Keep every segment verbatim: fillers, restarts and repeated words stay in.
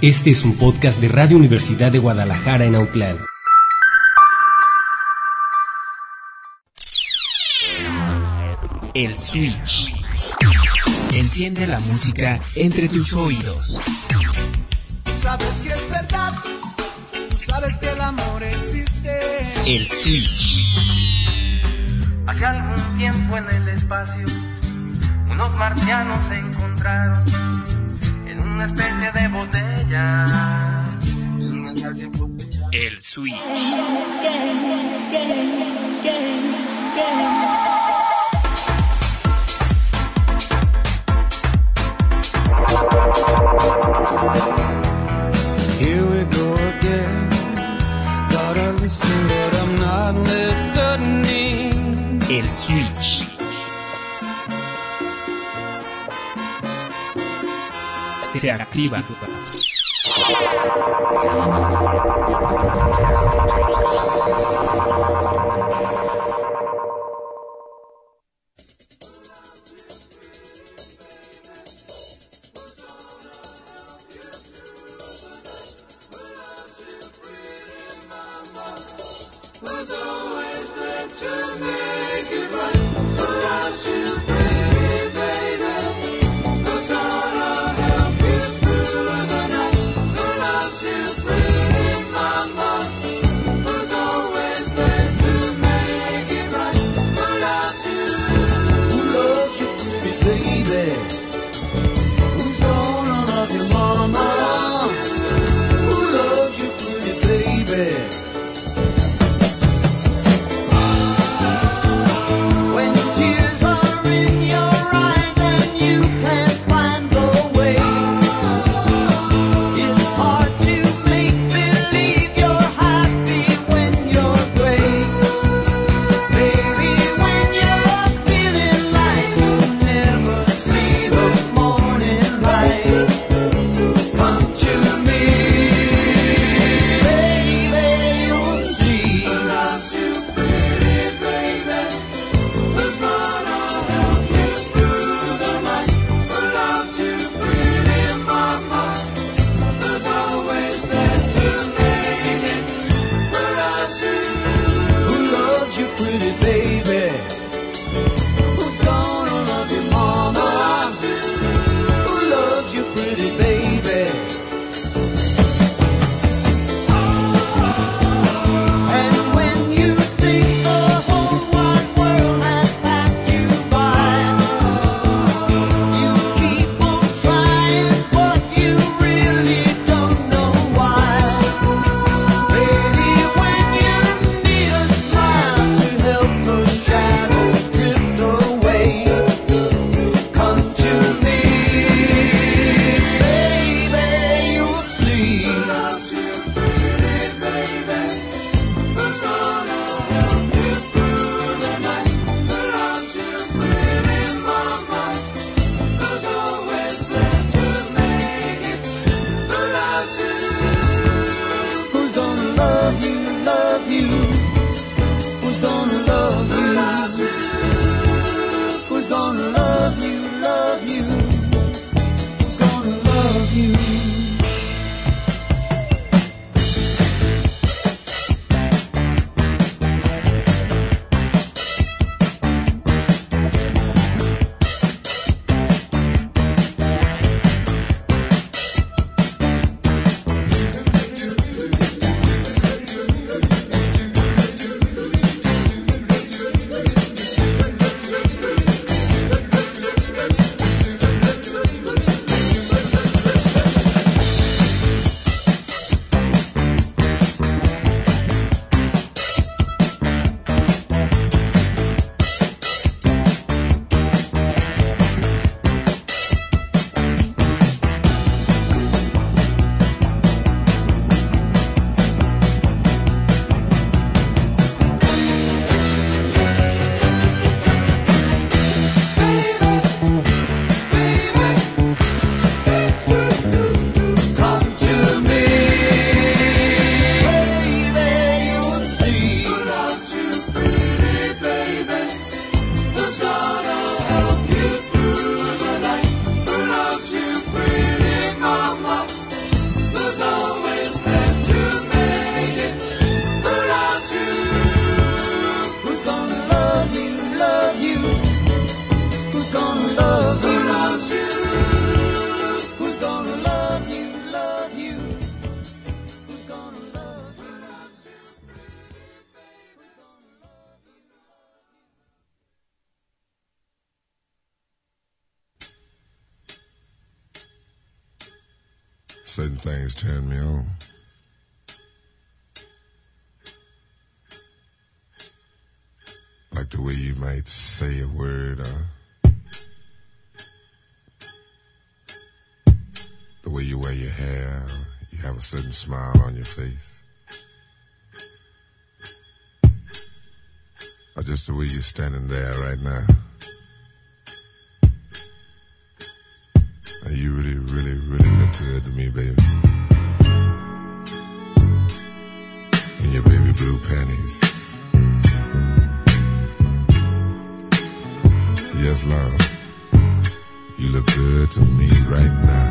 Este es un podcast de Radio Universidad de Guadalajara en Autlán. El Switch. Enciende la música entre tus oídos. Sabes que es verdad, tú sabes que el amor existe. El Switch. Hace algún tiempo en el espacio, unos marcianos se encontraron en una especie de botella. El Switch. Here we go again. Gotta listen, but I'm not listening. El Switch. Se activa. certain things turn me on. Like the way you might say a word, or the way you wear your hair, you have a certain smile on your face. Or just the way you're standing there right now. And you really, really, really look good to me, baby. In your baby blue panties. Yes, love. You look good to me right now.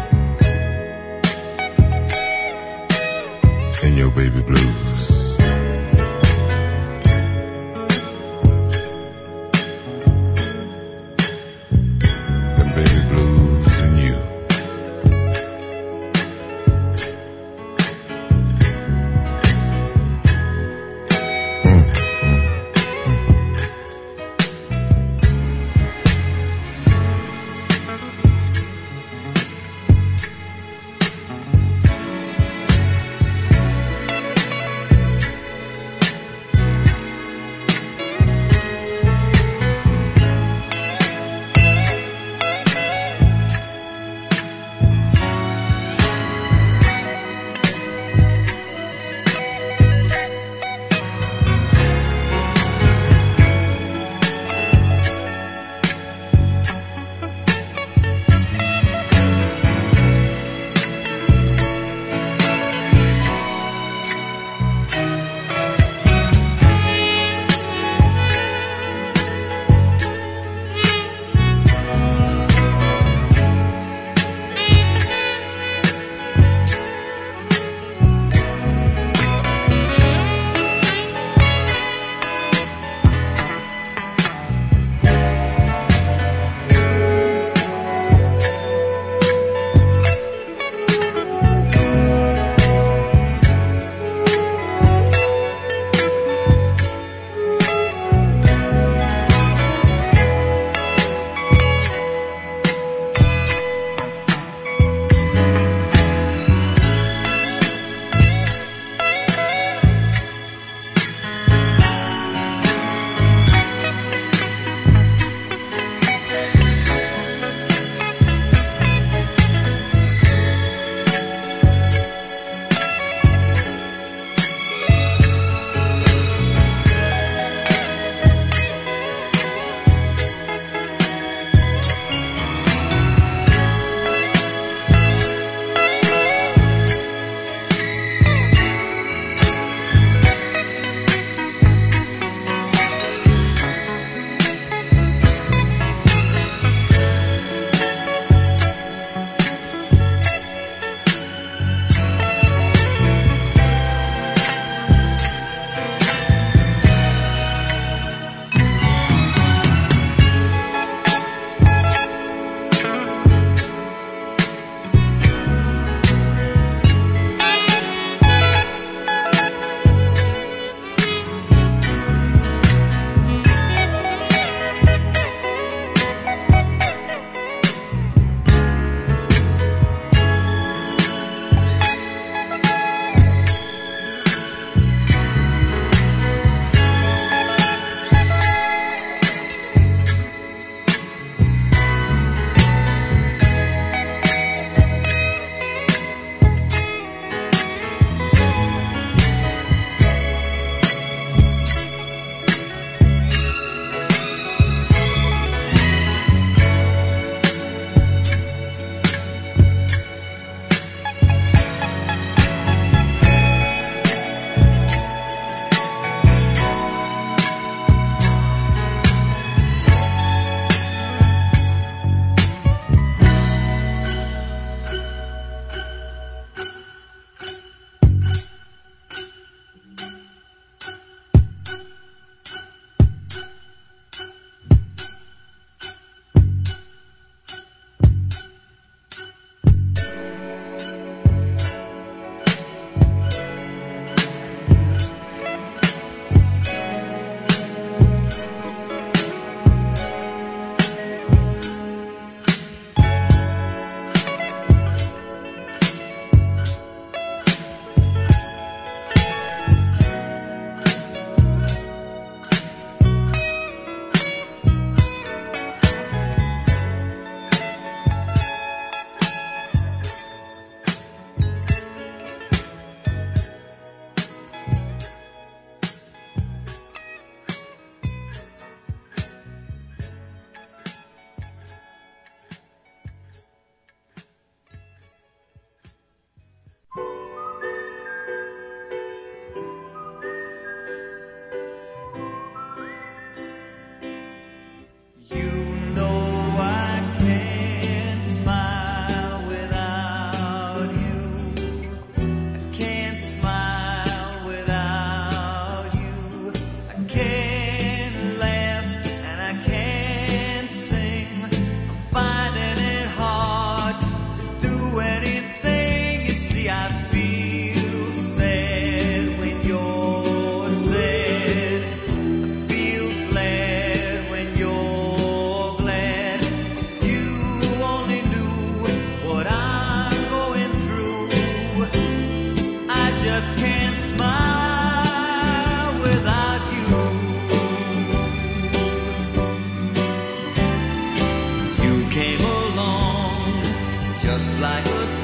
In your baby blues. Them baby blues and you. Mm, mm, mm.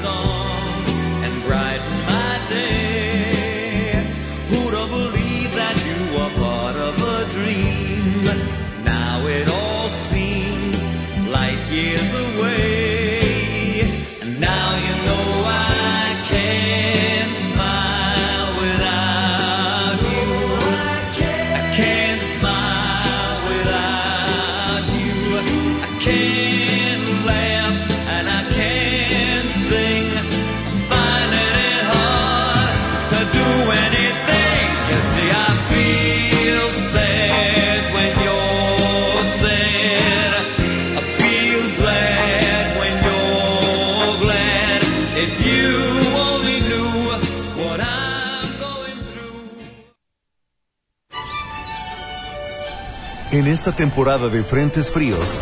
song and brighten my day. Who'd have believed that you were part of a dream? Now it all seems light years away. And now you know I can't smile without you. I can't smile without you. I can't laugh and I can't sing. I'm finding it hard to do anything. You see, I feel sad when you're sad. I feel glad when you're glad. If you only knew what I'm going through. En esta temporada de frentes fríos,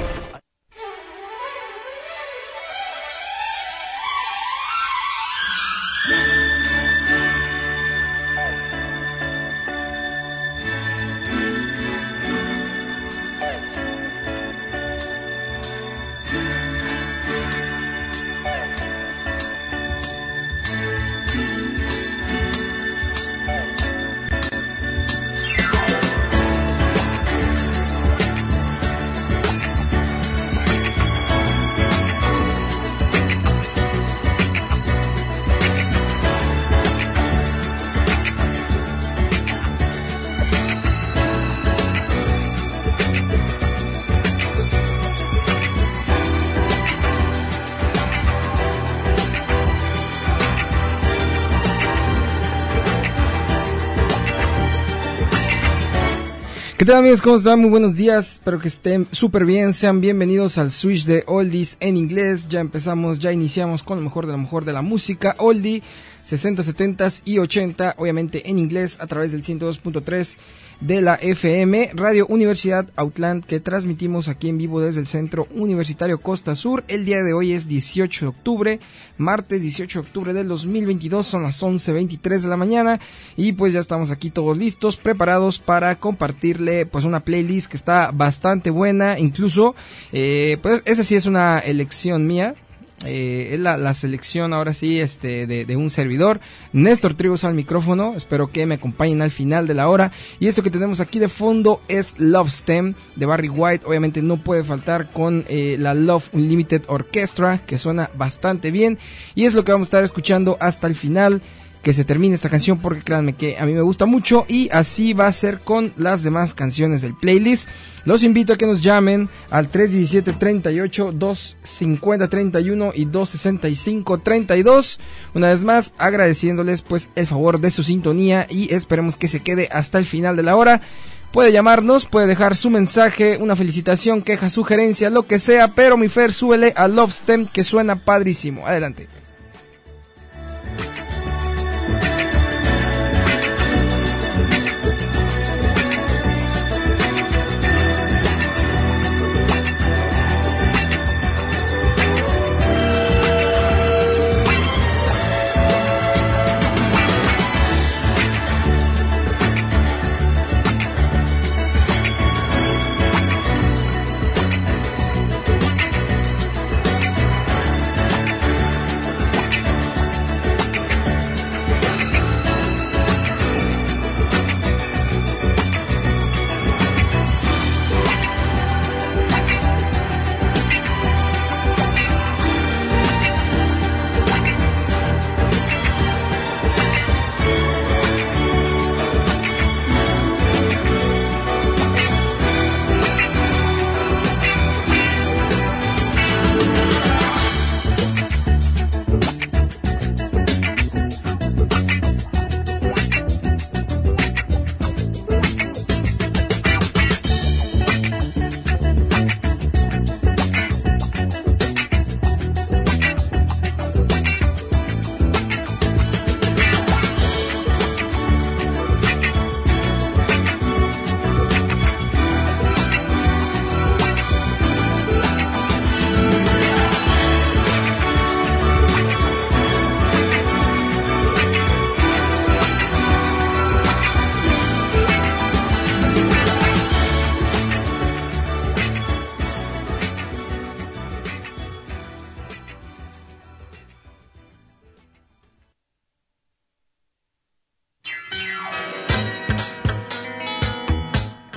¿qué tal, amigos? ¿Cómo están? Muy buenos días, espero que estén súper bien. Sean bienvenidos al Switch de Oldies en inglés. Ya empezamos, ya iniciamos con lo mejor de lo mejor de la música oldie, sesenta, setenta y ochenta, obviamente en inglés a través del ciento dos punto tres de la F M, Radio Universidad Outland, que transmitimos aquí en vivo desde el Centro Universitario Costa Sur. El día de hoy es dieciocho de octubre, martes dieciocho de octubre del dos mil veintidós, son las once veintitrés de la mañana y pues ya estamos aquí todos listos, preparados para compartirle pues una playlist que está bastante buena, incluso eh, pues esa sí es una elección mía. Eh, es la, la selección ahora sí este de, de un servidor, Néstor Trigos al micrófono. Espero que me acompañen al final de la hora. Y esto que tenemos aquí de fondo es Love Stem de Barry White. Obviamente no puede faltar con eh, la Love Unlimited Orchestra, que suena bastante bien. Y es lo que vamos a estar escuchando hasta el final, que se termine esta canción, porque créanme que a mí me gusta mucho. Y así va a ser con las demás canciones del playlist. Los invito a que nos llamen al tres diecisiete, treinta y ocho, doscientos cincuenta, treinta y uno y doscientos sesenta y cinco, treinta y dos. Una vez más, agradeciéndoles pues el favor de su sintonía y esperemos que se quede hasta el final de la hora. Puede llamarnos, puede dejar su mensaje, una felicitación, queja, sugerencia, lo que sea, pero mi Fer, súbele a Love Stem, que suena padrísimo. Adelante.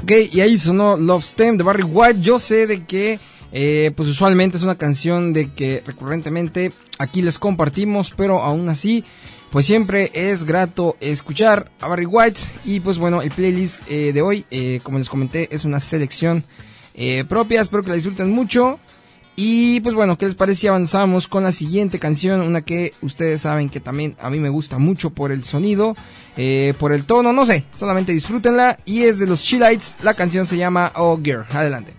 Ok, y ahí sonó Love Stem de Barry White. Yo sé de que eh, pues usualmente es una canción de que recurrentemente aquí les compartimos, pero aún así pues siempre es grato escuchar a Barry White. Y pues bueno, el playlist eh, de hoy, eh, como les comenté, es una selección eh, propia. Espero que la disfruten mucho. Y pues bueno, ¿qué les parece si avanzamos con la siguiente canción? Una que ustedes saben que también a mí me gusta mucho por el sonido, eh, por el tono, no sé, solamente disfrútenla. Y es de los Chillites, la canción se llama Oh Girl. Adelante.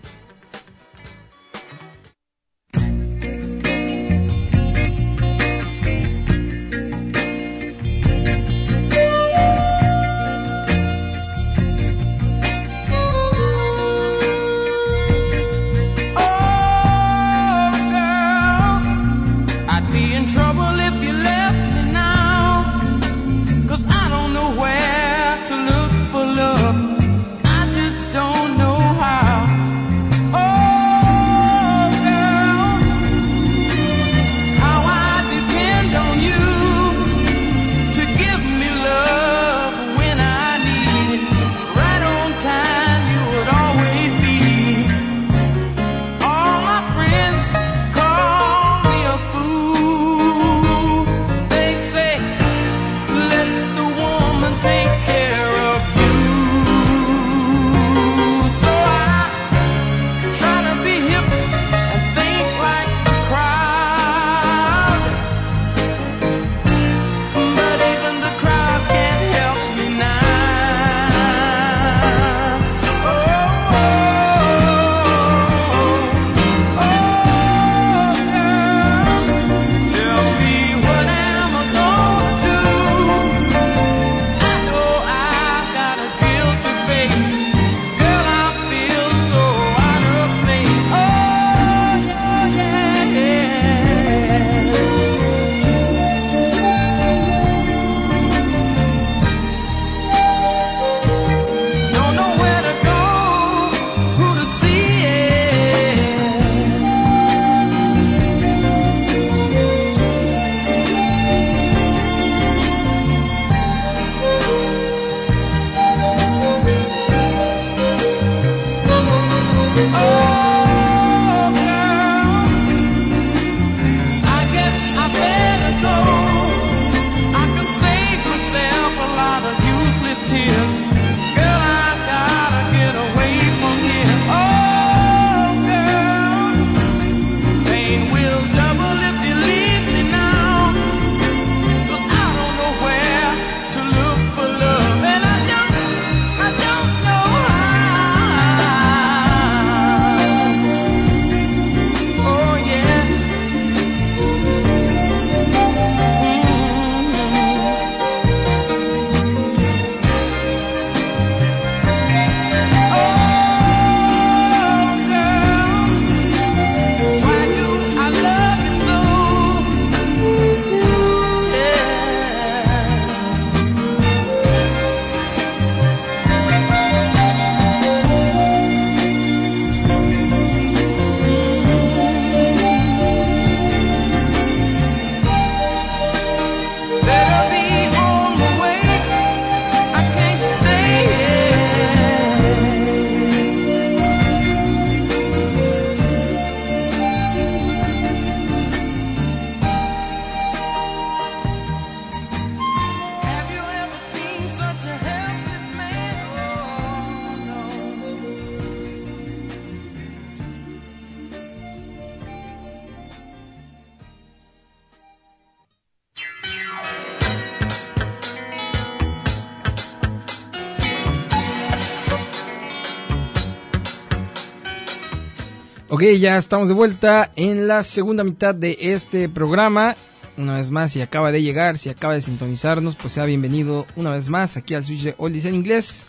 Ok, ya estamos de vuelta en la segunda mitad de este programa. Una vez más, si acaba de llegar, si acaba de sintonizarnos, pues sea bienvenido una vez más aquí al Switch de Oldies en Inglés.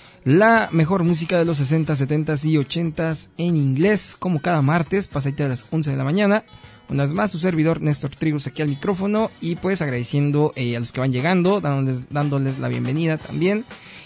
La mejor música de los sesenta, setenta y ochenta en inglés, como cada martes, pasadita a las once de la mañana. Una vez más, su servidor Néstor Trigos aquí al micrófono y pues agradeciendo eh, a los que van llegando, dándoles, dándoles la bienvenida también.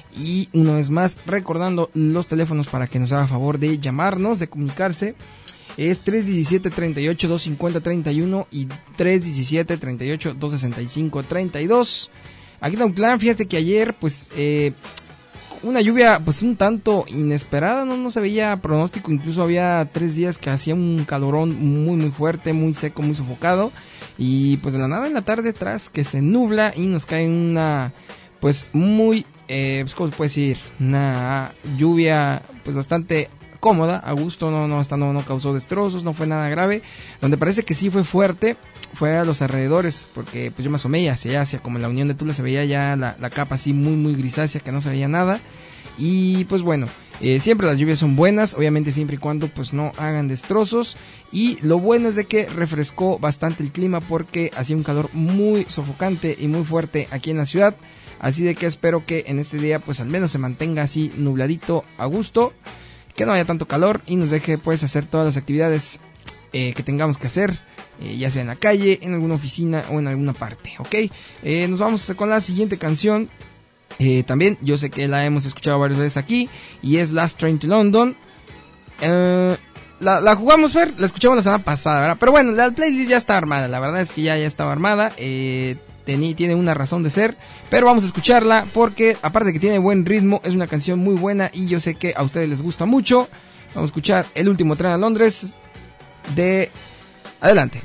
Y una vez más, recordando los teléfonos para que nos haga favor de llamarnos, de comunicarse. Es tres diecisiete, treinta y ocho, doscientos cincuenta, treinta y uno y tres diecisiete, treinta y ocho, doscientos sesenta y cinco, treinta y dos. Aquí en Autlán, fíjate que ayer, pues, eh, una lluvia pues un tanto inesperada, no, no se veía pronóstico, incluso había tres días que hacía un calorón muy muy fuerte, muy seco, muy sofocado, y pues de la nada en la tarde tras que se nubla y nos cae una pues muy, eh, pues, ¿cómo se puede decir? Una lluvia pues bastante cómoda, a gusto, no, no, hasta no, no causó destrozos, no fue nada grave. Donde parece que sí fue fuerte fue a los alrededores, porque pues yo me asomé hacia allá, hacia como en la Unión de Tula se veía ya la, la capa así muy muy grisácea, que no se veía nada. Y pues bueno, eh, siempre las lluvias son buenas, obviamente siempre y cuando pues no hagan destrozos. Y lo bueno es de que refrescó bastante el clima, porque hacía un calor muy sofocante y muy fuerte aquí en la ciudad. Así de que espero que en este día pues al menos se mantenga así nubladito, a gusto, que no haya tanto calor y nos deje pues hacer todas las actividades eh, que tengamos que hacer, eh, ya sea en la calle, en alguna oficina o en alguna parte, ¿ok? Eh, nos vamos con la siguiente canción. Eh, también yo sé que la hemos escuchado varias veces aquí, y es Last Train to London. Eh, la, la jugamos, Fer, la escuchamos la semana pasada, ¿verdad? Pero bueno, la playlist ya está armada, la verdad es que ya, ya estaba armada. Eh, tení, tiene una razón de ser, pero vamos a escucharla porque aparte de que tiene buen ritmo, es una canción muy buena y yo sé que a ustedes les gusta mucho. Vamos a escuchar El último tren a Londres de... Adelante.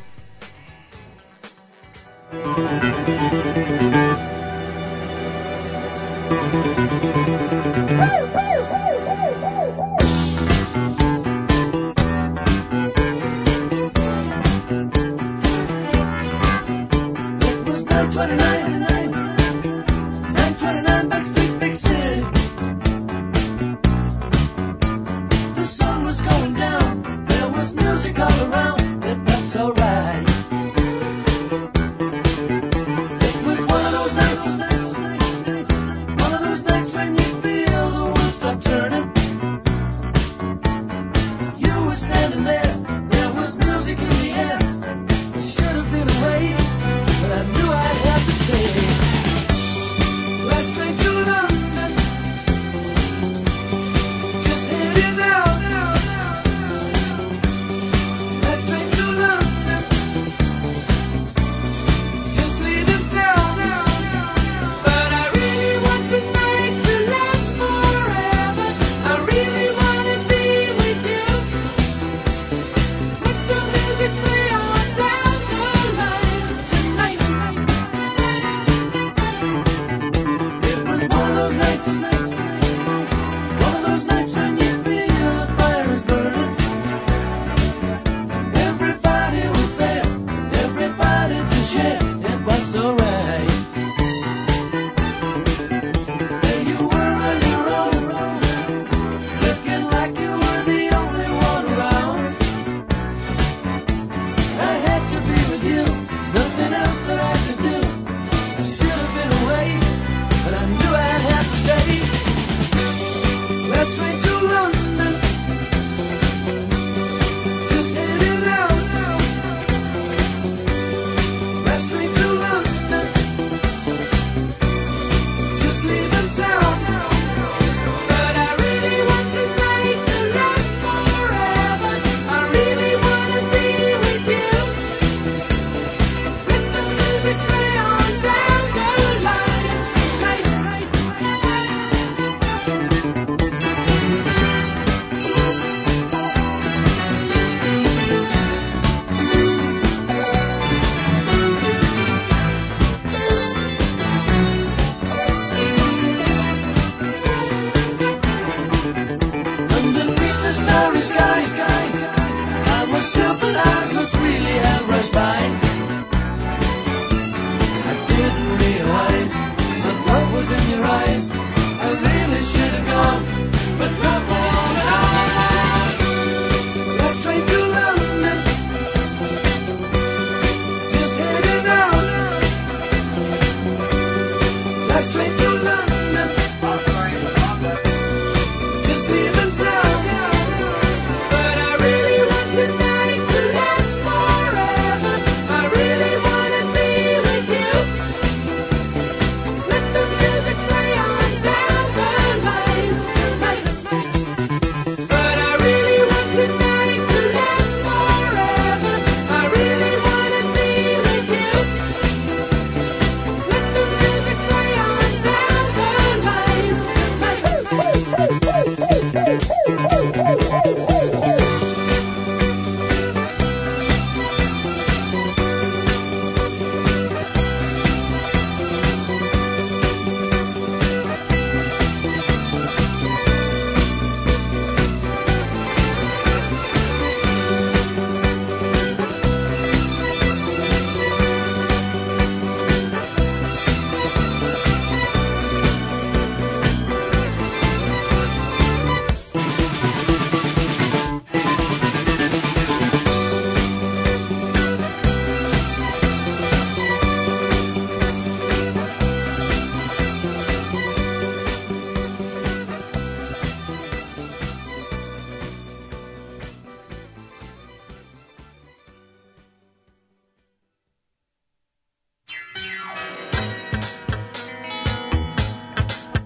Last train to London.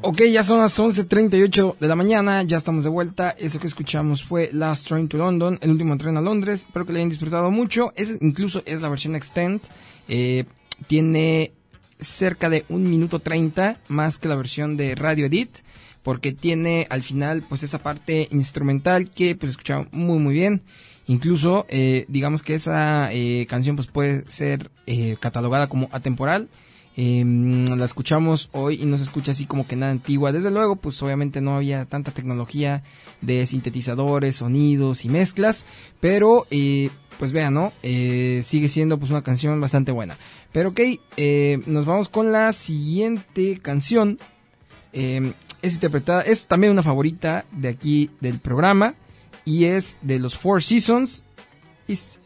Ok, ya son las once treinta y ocho de la mañana, ya estamos de vuelta. Eso que escuchamos fue Last Train to London, el último tren a Londres. Espero que le hayan disfrutado mucho. Es, incluso es la versión extend. Eh, tiene cerca de un minuto treinta más que la versión de Radio Edit, porque tiene al final pues esa parte instrumental que pues escuchaba muy muy bien. Incluso eh, digamos que esa eh, canción pues puede ser eh, catalogada como atemporal. Eh, la escuchamos hoy y no se escucha así como que nada antigua. Desde luego, pues obviamente no había tanta tecnología de sintetizadores, sonidos y mezclas, pero eh, pues vean, ¿no? Eh, sigue siendo pues una canción bastante buena. Pero ok, eh, nos vamos con la siguiente canción. Eh, es interpretada, es también una favorita de aquí del programa y es de los Four Seasons. Es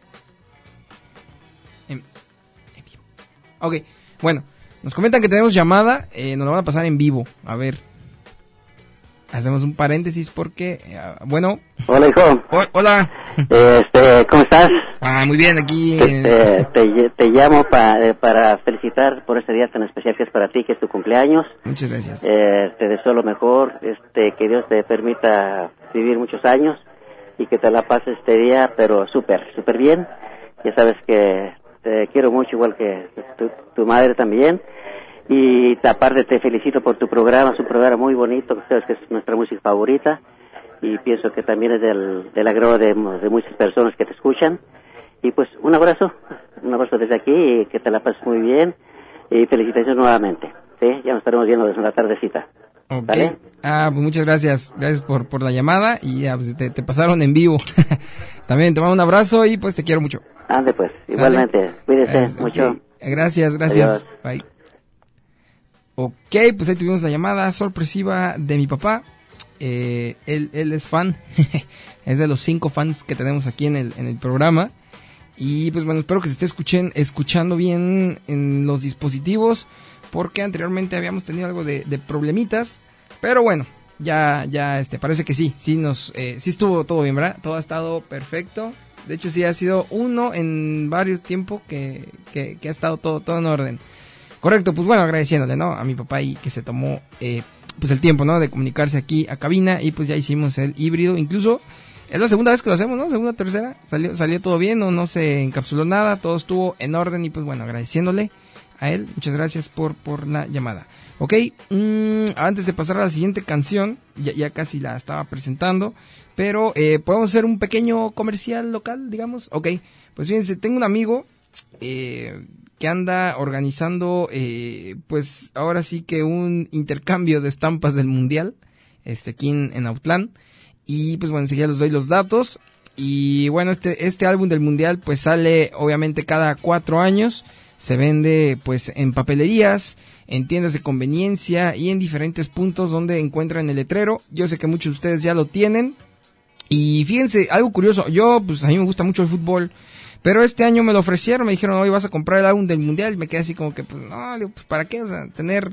en, en vivo. Ok, bueno. Nos comentan que tenemos llamada, eh, nos la van a pasar en vivo. A ver, hacemos un paréntesis porque, eh, bueno. Hola, hijo. O, hola. Este, ¿cómo estás? Ah, muy bien, aquí. Este, te, te llamo pa, eh, para felicitar por este día tan especial que es para ti, que es tu cumpleaños. Muchas gracias. Eh, te deseo lo mejor, este, que Dios te permita vivir muchos años y que te la pases este día, pero súper, súper bien. Ya sabes que te quiero mucho, igual que tu, tu madre también. Y aparte te felicito por tu programa, es un programa muy bonito, que sabes que es nuestra música favorita. Y pienso que también es del, del agrado de, de muchas personas que te escuchan. Y pues un abrazo, un abrazo desde aquí, y que te la pases muy bien. Y felicitaciones nuevamente. ¿Sí? Ya nos estaremos viendo desde la tardecita. Ok. ¿Vale? Ah, pues muchas gracias. Gracias por, por la llamada y ya, pues, te, te pasaron en vivo. También te mando un abrazo y pues te quiero mucho. Ande pues, igualmente. Cuídese Es, mucho. Okay. Gracias, gracias. Adiós. Bye. Ok, pues ahí tuvimos la llamada sorpresiva de mi papá. Eh, él, él es fan. Es de los cinco fans que tenemos aquí en el, en el programa. Y pues bueno, espero que se esté escuchen, escuchando bien en los dispositivos, porque anteriormente habíamos tenido algo de, de problemitas. Pero bueno, ya, ya, este, parece que sí, sí nos, eh, sí estuvo todo bien, ¿verdad? Todo ha estado perfecto. De hecho, sí ha sido uno en varios tiempos que, que, que ha estado todo, todo en orden. Correcto, pues bueno, agradeciéndole, ¿no? A mi papá y que se tomó, eh, pues el tiempo, ¿no? De comunicarse aquí a cabina y pues ya hicimos el híbrido. Incluso es la segunda vez que lo hacemos, ¿no? Segunda, tercera. Salió, salió todo bien, no, no se encapsuló nada, todo estuvo en orden y pues bueno, agradeciéndole a él. Muchas gracias por, por la llamada. Ok, mmm, antes de pasar a la siguiente canción, ya, ya casi la estaba presentando, pero eh, podemos hacer un pequeño comercial local, digamos. Ok, pues fíjense, tengo un amigo eh, que anda organizando, eh, pues ahora sí que un intercambio de estampas del Mundial, este aquí en, en Autlán. Y pues bueno, enseguida les doy los datos. Y bueno, este, este álbum del Mundial pues sale obviamente cada cuatro años. Se vende pues en papelerías, en tiendas de conveniencia y en diferentes puntos donde encuentran el letrero. Yo sé que muchos de ustedes ya lo tienen. Y fíjense, algo curioso, yo pues a mí me gusta mucho el fútbol, pero este año me lo ofrecieron, me dijeron, hoy vas a comprar el álbum del Mundial. Y me quedé así como que, pues no, digo, pues ¿para qué? O sea, tener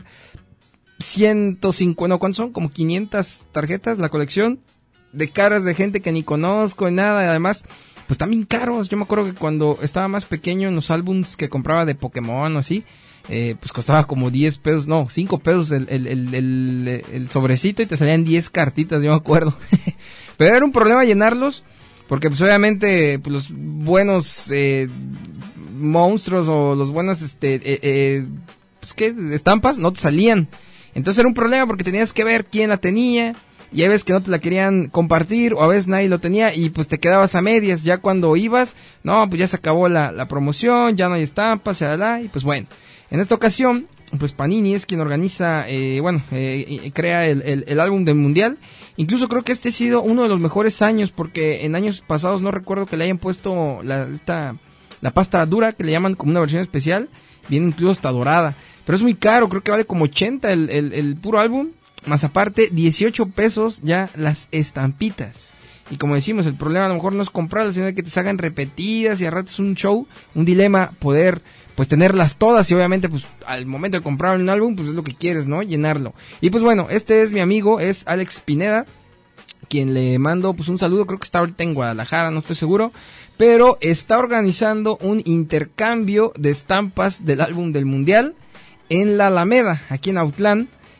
ciento cincuenta, no, ¿cuántos son? Como quinientas tarjetas, la colección de caras de gente que ni conozco y nada, y además pues también caros. Yo me acuerdo que cuando estaba más pequeño, en los álbums que compraba de Pokémon o así, eh, pues costaba como diez pesos, no, cinco pesos el, el, el, el, el sobrecito y te salían diez cartitas, yo me acuerdo. Pero era un problema llenarlos, porque pues obviamente pues, los buenos eh, monstruos o los buenas este, eh, eh, pues, ¿qué? estampas no te salían. Entonces era un problema porque tenías que ver quién la tenía. Y hay veces que no te la querían compartir, o a veces nadie lo tenía, y pues te quedabas a medias. Ya cuando ibas, no, pues ya se acabó la, la promoción, ya no hay estampas, ya, y pues bueno. En esta ocasión, pues Panini es quien organiza, eh, bueno, eh, crea el, el, el álbum del Mundial. Incluso creo que este ha sido uno de los mejores años, porque en años pasados no recuerdo que le hayan puesto la, esta, la pasta dura, que le llaman como una versión especial, viene incluso hasta dorada. Pero es muy caro, creo que vale como ochenta el, el, el puro álbum. Más aparte, dieciocho pesos ya las estampitas. Y como decimos, el problema a lo mejor no es comprarlas, sino de que te salgan repetidas y a ratos un show, un dilema, poder pues tenerlas todas. Y obviamente pues al momento de comprar un álbum, pues es lo que quieres, ¿no? Llenarlo. Y pues bueno, este es mi amigo, es Alex Pineda, quien le mando pues un saludo. Creo que está ahorita en Guadalajara, no estoy seguro, pero está organizando un intercambio de estampas del álbum del Mundial en la Alameda, aquí en Autlán.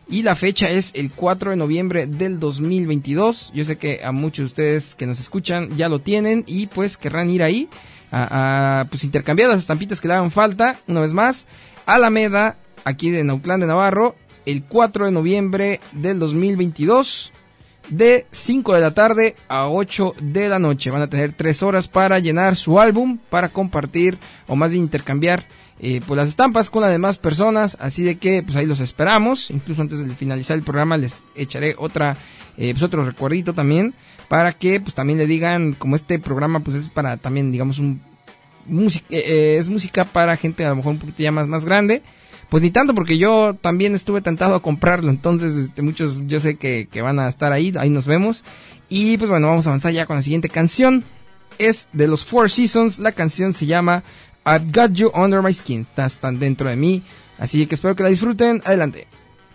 y la fecha es el cuatro de noviembre del dos mil veintidós. Yo sé que a muchos de ustedes que nos escuchan ya lo tienen y pues querrán ir ahí a, a pues intercambiar las estampitas que le hagan falta. Una vez más, Alameda, aquí de Nautlán de Navarro, el cuatro de noviembre del dos mil veintidós, de cinco de la tarde a ocho de la noche. Van a tener tres horas para llenar su álbum, para compartir o más bien intercambiar eh, pues las estampas con las demás personas. Así de que pues ahí los esperamos. Incluso antes de finalizar el programa les echaré otra eh, pues otro recuerdito también, para que pues también le digan, como este programa pues es para también digamos un música, eh, es música para gente a lo mejor un poquito ya más, más grande. Pues ni tanto, porque yo también estuve tentado a comprarlo, entonces este, muchos yo sé que, que van a estar ahí, ahí nos vemos. Y pues bueno, vamos a avanzar ya con la siguiente canción. Es de los Four Seasons, la canción se llama I've Got You Under My Skin, estás tan dentro de mí, así que espero que la disfruten, adelante.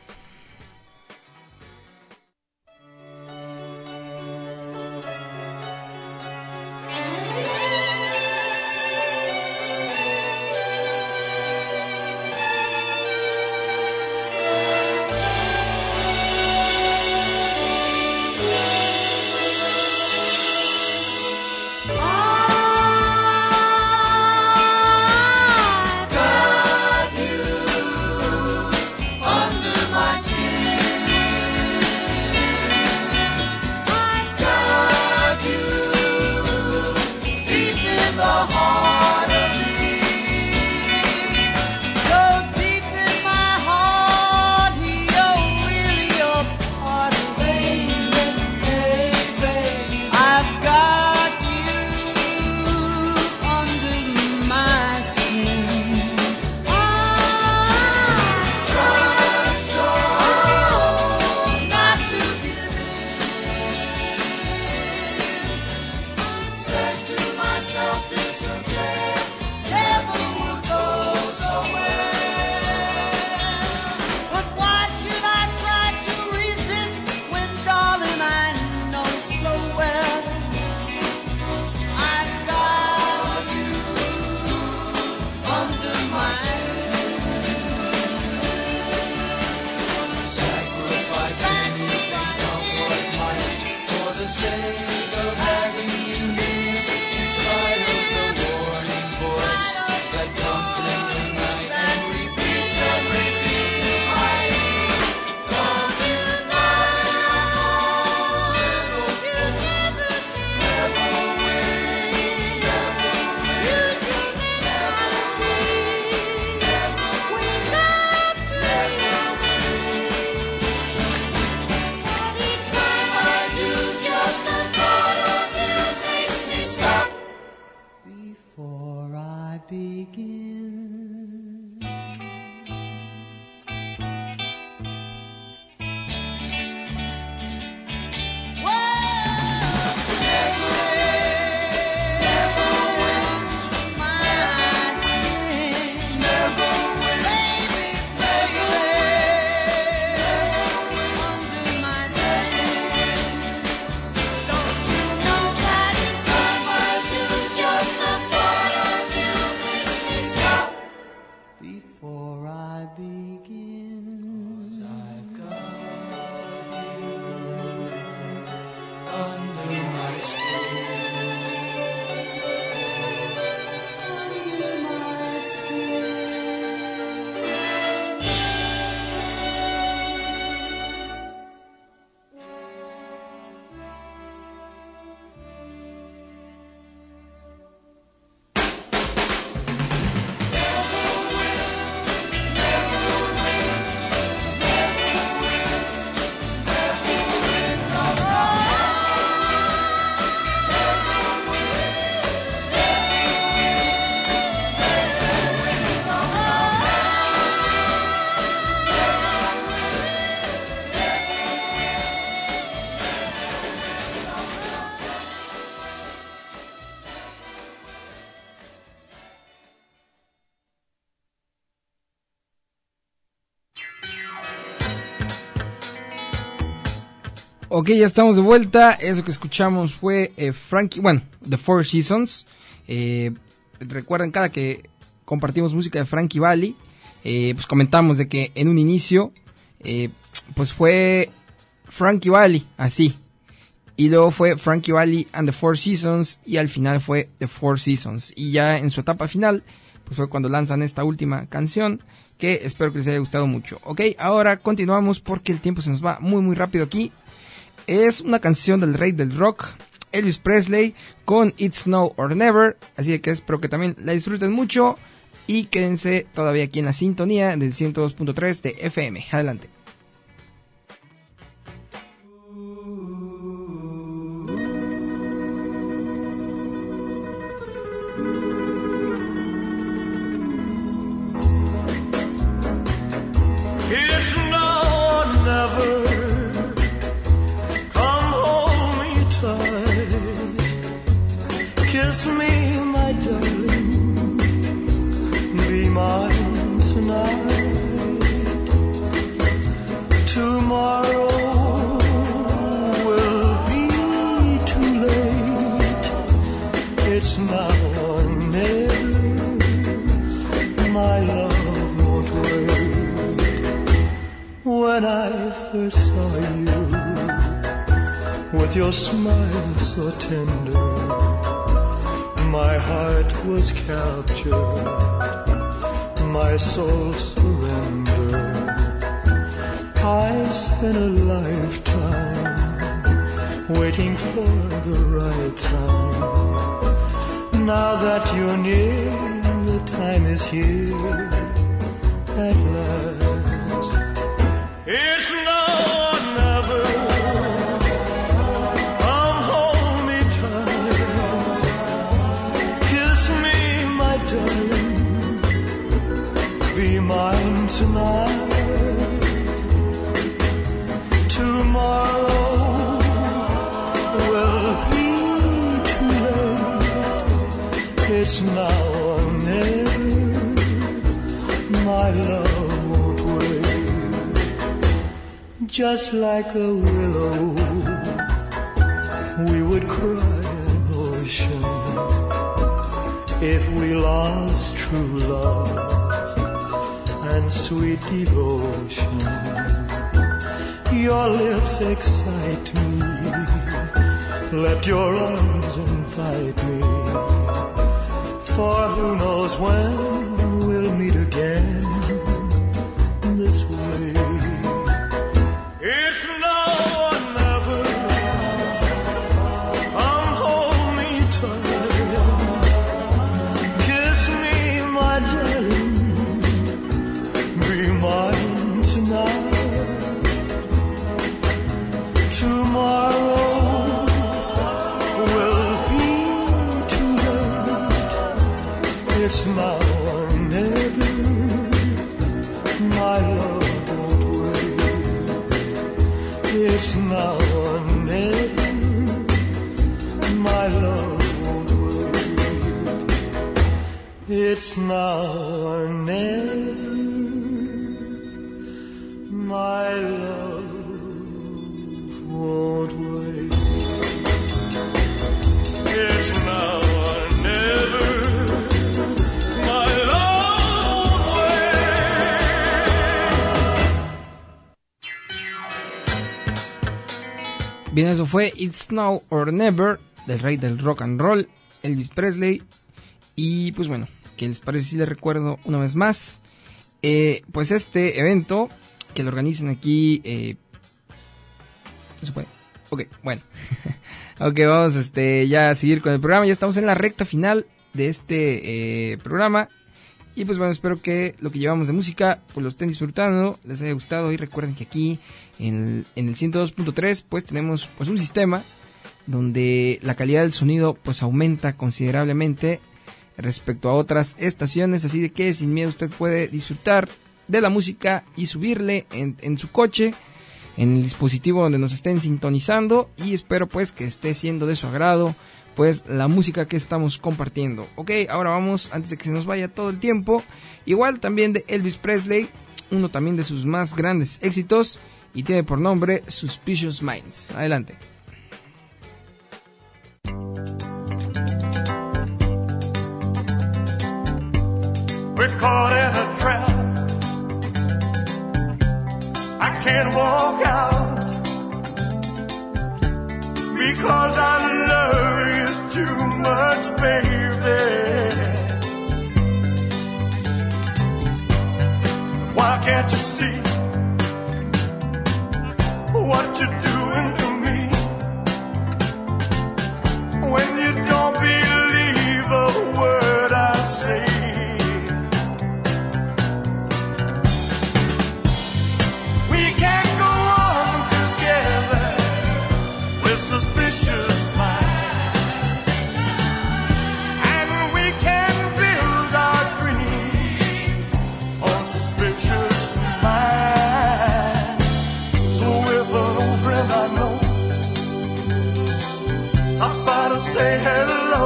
Ok, ya estamos de vuelta. Eso que escuchamos fue eh, Frankie, bueno, The Four Seasons. Eh, recuerden, cada que compartimos música de Frankie Valli, eh, pues comentamos de que en un inicio eh, pues fue Frankie Valli, así. Y luego fue Frankie Valli and the Four Seasons, y al final fue The Four Seasons. Y ya en su etapa final, pues fue cuando lanzan esta última canción, que espero que les haya gustado mucho. Ok, ahora continuamos porque el tiempo se nos va muy muy rápido aquí. Es una canción del rey del rock, Elvis Presley, con It's Now or Never. Así que espero que también la disfruten mucho y quédense todavía aquí en la sintonía del ciento dos punto tres de F M. Adelante. It's now or never. Come hold me tight. Kiss me, my darling. Be mine tonight. Tomorrow will be too late. It's now or never. My love won't wait. When I first saw you, with your smile so tender, my heart was captured, my soul surrendered. I spent a lifetime waiting for the right time. Now that you're near, the time is here at last. It's now or never. Come hold me tight. Kiss me, my darling. Be mine tonight. Tomorrow will be too late. It's now or never. My love. Just like a willow, we would cry an ocean if we lost true love and sweet devotion. Your lips excite me, let your arms invite me, for who knows when we'll meet again this way. It's now or never. Come hold me tight. Kiss me, my darling. Be mine tonight. Tomorrow will be too late. It's now or never. My love. It's now or never. My love won't wait. It's now or never. My love won't wait. It's now or never. My love won't wait. Bien, eso fue It's Now or Never, del rey del rock and roll, Elvis Presley. Y pues bueno, ¿qué les parece si les recuerdo una vez más? Eh, pues este evento que lo organizan aquí... Eh, ¿no se puede? Ok, bueno. Ok, vamos este, ya a seguir con el programa. Ya estamos en la recta final de este eh, programa. Y pues bueno, espero que lo que llevamos de música pues lo estén disfrutando, les haya gustado. Y recuerden que aquí en el, en el ciento dos punto tres pues tenemos pues un sistema donde la calidad del sonido pues aumenta considerablemente respecto a otras estaciones. Así de que sin miedo usted puede disfrutar de la música y subirle en, en su coche, en el dispositivo donde nos estén sintonizando. Y espero pues que esté siendo de su agrado pues la música que estamos compartiendo. Ok, ahora vamos, antes de que se nos vaya todo el tiempo, igual también de Elvis Presley, uno también de sus más grandes éxitos, y tiene por nombre Suspicious Minds. Adelante. We're caught in a trap. I can't walk out because I love you too much, baby. Why can't you see what you're doing to me? When you don't believe a word I say, we can't go on together with suspicious minds, and we can build our dreams on suspicious minds. So if an old friend I know stops by to say hello,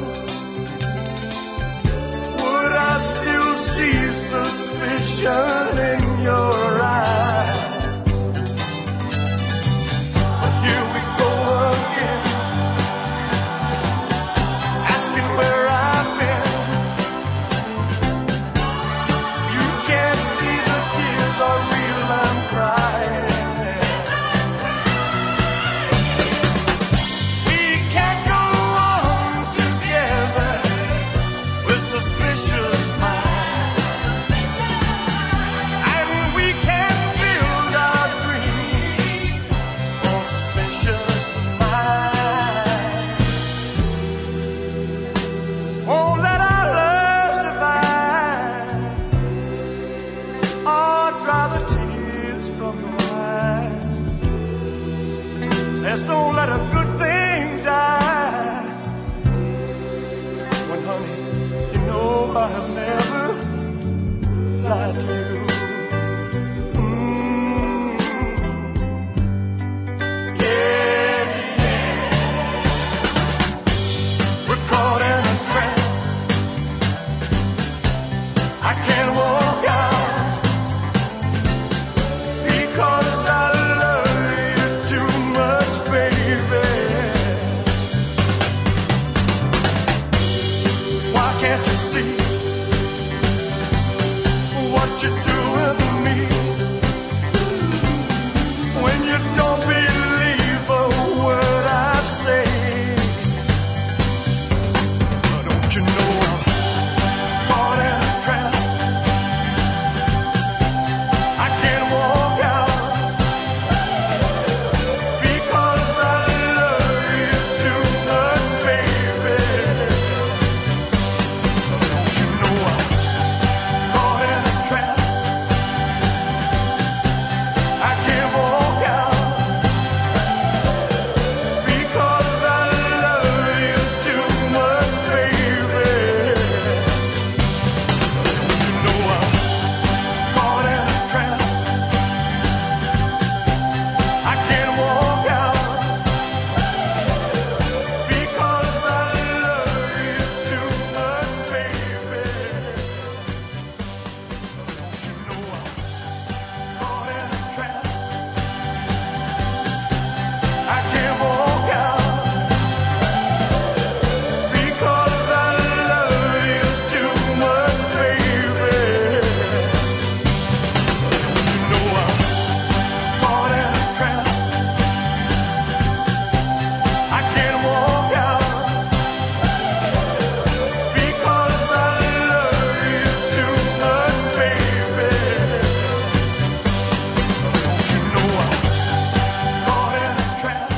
would I still see suspicion in your eyes? But here we go again, asking where I've been. You can't see the tears are real, I'm crying. We can't go on together with suspicious minds, and we can build our dreams on suspicious minds. Won't let our love survive, or dry the tears from your eyes. Let's don't let a good thing die. When, honey, you know I have never lied to you. Mm. Yeah, yeah. We're caught in a trap. I can't walk out because I love you too much, baby. Why can't you see what you're doing to me? When you don't believe a word I say, don't you know I'm caught in a trap? I can't walk out because I love you too much, baby. Don't you know I'm caught in a trap? I can't walk out because I love you too much, baby. Don't you know I'm caught in a trap? I can't walk out because I love you too much, baby. Don't you know I'm caught in a trap? I can't walk out because I love you too much, baby. Don't you know I'm caught in a trap? I can't walk out because I love you too much, baby. Don't you know I'm caught in a trap?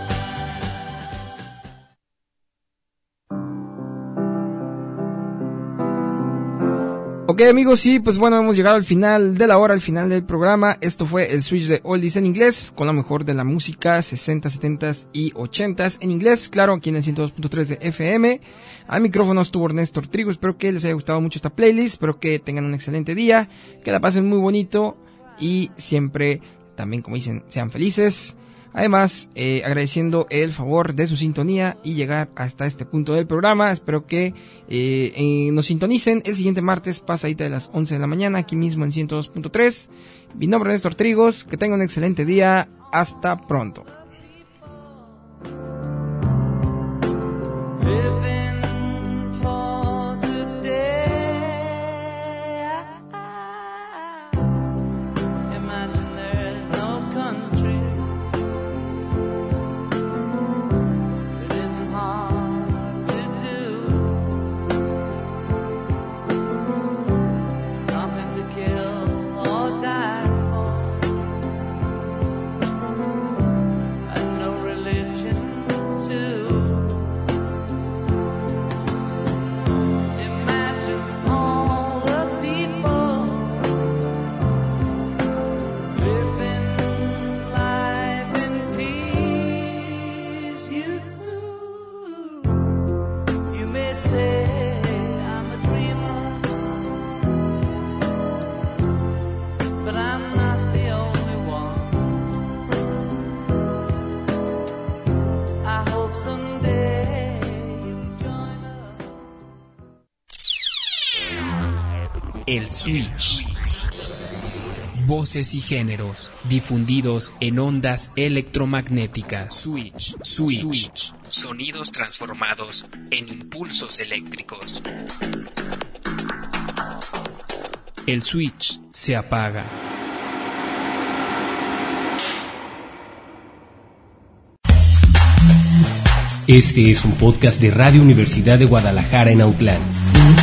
Ok, amigos, sí, pues bueno, hemos llegado al final de la hora, al final del programa. Esto fue el Switch de Oldies en inglés, con lo mejor de la música sesenta, setenta y ochenta en inglés, claro, aquí en el ciento dos punto tres de F M. Al micrófono estuvo Ernesto Trigo. Espero que les haya gustado mucho esta playlist, espero que tengan un excelente día, que la pasen muy bonito y siempre, también como dicen, sean felices. Además, eh, agradeciendo el favor de su sintonía y llegar hasta este punto del programa. Espero que eh, eh, nos sintonicen el siguiente martes, pasadita de las once de la mañana, aquí mismo en ciento dos punto tres. Mi nombre es Néstor Trigos, que tengan un excelente día. Hasta pronto. Living for today. Imagine there's no El Switch. Voces y géneros difundidos en ondas electromagnéticas. Switch, switch, switch. Sonidos transformados en impulsos eléctricos. El switch se apaga. Este es un podcast de Radio Universidad de Guadalajara en Autlán.